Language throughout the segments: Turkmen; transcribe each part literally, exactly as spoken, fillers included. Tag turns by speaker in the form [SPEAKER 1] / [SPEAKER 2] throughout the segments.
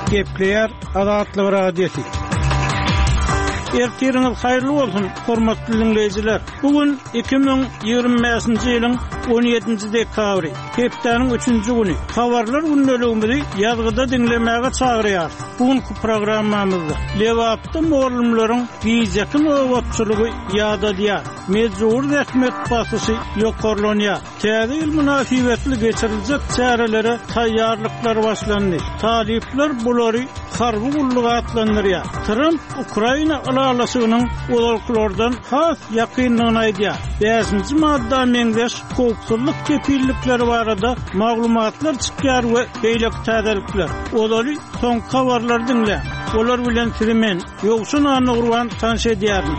[SPEAKER 1] Gepleyer Azatlyk Radiosu. Ertiriniz hayırlı olsun, hormatly dinleyijiler. Bugün iki bin ýygrimi beşinji ýylyň on ýedinji dekabry, hepdeniň üçünji güni. Habarlar günneligimizi ýazgyda dinlemäge çagyrýar. Bugünkü programmamyzda Lewapda moğolumlaryň giýjekli nowatçylygy ýada edýär. Mezur rehmet basysy ýokarlanýar. Täze ýyl münasibetli geçiriljek çärelere taýýarlyklar başlandy. Talipler bulary harby gulluga atlandyrýar. Trump Ukraina alasynyň oluklardan has ýakynlygyny aýdýar. beşinji madda meňzeş köpçülik kepillikleri barada maglumatlar çykýar we beýlek täzelikler. Olary soň habarlar dinle. Olar bilen Trimen ýoksun any urwan tanş edýärmi?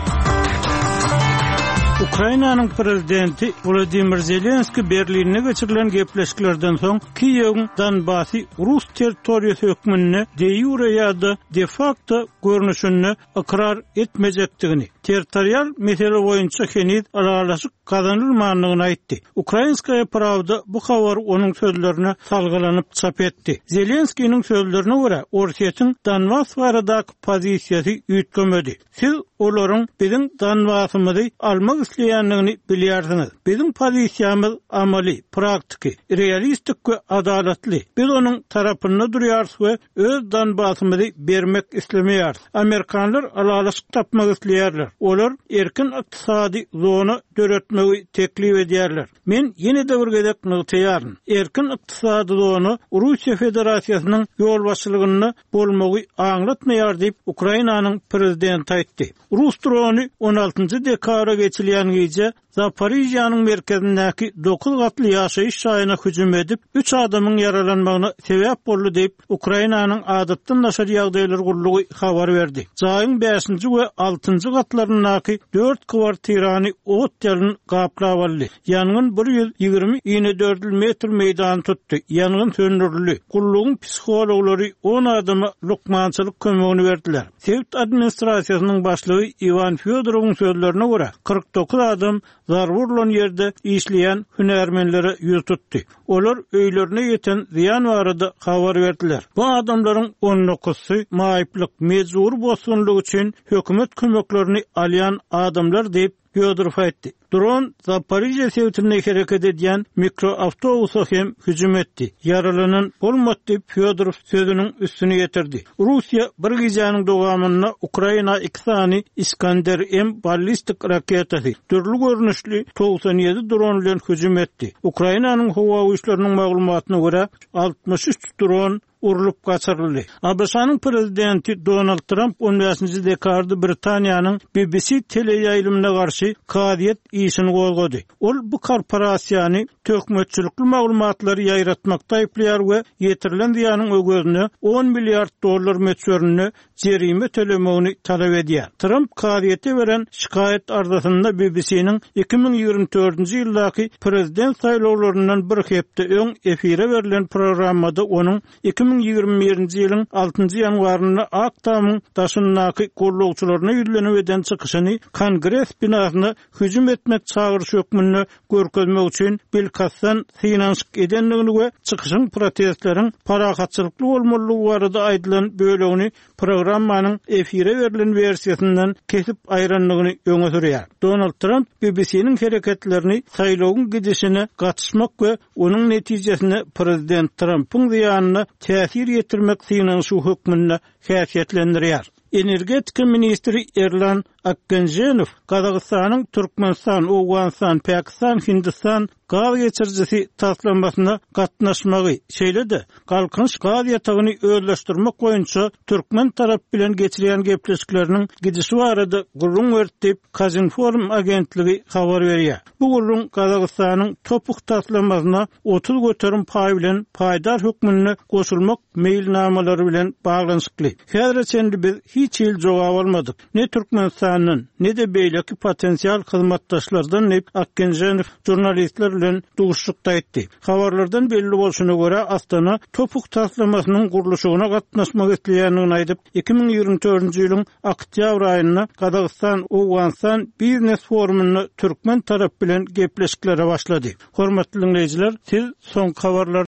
[SPEAKER 1] Ukrainanyň prezidenti Volodymyr Zelenski Berlinne geçirilen gepleşiklerden soň Kiýewiň Donbassy Rus territoriýasy hökmüne de jure ýa-da de facto görnüşini ikrar etmejekdigini, territorial mesele boýunça henüz aralaşyk kazanylmagyny aýtdy. Ukrainskaya Pravda bu habar onuň sözlerine salgylanyp çap etdi. Zelenskiň sözlerine görä, Orsiýatyň Donbass baradaky pozisiýasy ýetgemedi. Siz olaryň biziň Donbassymyzy almak isleýänligini bilýärsiňiz. Biziň pozisiýamyz amaly, praktiki, realistik we adalatly. Biz onuň tarapynda durýarys we öz Donbassymyzy bermek islemeýäris. Amerikanlar alalaşyk tapmak isleýärler. Olar erkin ykdysady zona döretmegi teklip edýärler. Men ýene-de bir gezek nyktaýaryn. Erkin ykdysady zona Russiýa Federasiýasynyň ýol başçylygyny bolmagy aňlatmaýar diýip Ukrainanyň prezidenti aýtdy. Rus drony on altynjy dekabra geçilýän gece Zaporizýanyň merkezindäki dokuz gatly ýaşaýyş şaýyna hüjüm edip üç adamyň yaralanmagyna sebäp boldy diýip Ukrainanyň adatdan naşar ýagdaýlar gurulugy habar berdi. Jaýyň beşinji we altynjy gatlarynaky dört kwartirany ot ýalyny gaplap aldy. Ýangyn bir ýüz ýygrimi dört metr meýdan tutdy. Ýangyn söndürildi. Gurulugyň psixologlary on adama lukmançylyk kömegini berdiler. Sowet administrasiýasynyň başlygy Ivan Fyodorowyň sözlerine görä kırk dokuz adam zarurlan ýerde işleýän hünärmenlere ýüz tutdy. Olar öýlerine ýeten ziýan barada habar berdiler. Bu adamlaryň on dokuzsy maýyplyk mezur bolsunlygy üçin hökümet kömeklerini alýan adamlar diýip Fyodorov aýtdy. Dron Zaporizýa sewtine hereket edýän mikroawtobusa hem hüjüm etdi. Yaralanan bolmady diýip Fyodorov sözüniň üstüne ýetirdi. Russiýa bir gijanyň dowamyna Ukraina iksany Iskander M ballistik raketasy türlü görnüşli doksan ýedi dron bilen hüjüm etdi. Ukrainanyň howa güýçleriniň maglumatyna görä altmış üç dron urulup gaçyryldy. A B S-nyň prezidenti Donald Trump on beşinji dekabrda Britaniýanyň B B C teleýaýlymyna garşy kadiýet işini gozgody. Ol bu korporasiýany tökmetçilikli maglumatlary ýaýratmakda aýplaýar we ýetirilen ziýanyň ögözüne on milliard dollar meçberini jerime tölemegini talap edýär. Trump kadiýete beren şikaýet arzasyna B B C-niň iki bin ýygrimi dördünji ýyldaky prezident saýlawlaryndan bir hepde öň efire berilen programmada onuň iki bin ýygrimi birinji ýylyň altynjy ýanwaryna Aktamyň daşynaky gollugçylaryna ýüzlenip eden çykyşyny Kongres binasyna hüjüm etmek çağırış hökmüne görkezmek üçin bilkassan finansyk edenligini we çykyşyň protestlaryň parahatçylykly bolmalygy barada aýdylan bölegini programmanyň efire berilen versiýasyndan kesip aýranlygyny öňe sürýär. Donald Trump B B C-niň hereketlerini saýlawyň gidişine gatnaşmak we onuň netijesini prezident Trump'yň ziýanyna täsir ýetirmek finansy hökmüne häsiýetlendirýär. Energetika ministri Erlan Akgenjenov Kazakstanyň Türkmenistan, Owganistan, Pakistan, Hindistan gaz geçirjisi taslanmasyna gatnaşmagy şeýledi. Galkynç gaz ýatagyny özleşdirmek boýunça Türkmen tarap bilen geçirilýän gepleşikleriniň gidişi barada gurrun berdi Kazinform agentligi habar berýär. Bu gurrun Kazakstanyň topuk taslanmasyna otuz göterim paý bilen paýdar hökmüne goşulmak meýilnamalary bilen baglanyşykly. Häzirçe biz hiç ýyl jogap almadyk. Ne Türkmenistanyň ne de beýleki potensial hyzmatdaşlardan ne Akgenjenov jurnalistler bilen duguşlukda etdi. Habarlardan belli bolşuna görä Astana topuk taslamasynyň guruluşyna gatnaşmak isleýänligini aýdyp iki bin ýygrimi dördünji ýylyň oktyabr aýynda Kazakystan Owganistan biznes forumuny Türkmen tarap bilen gepleşiklere başlady. Hormatly dinleyijiler, siz soň habarlar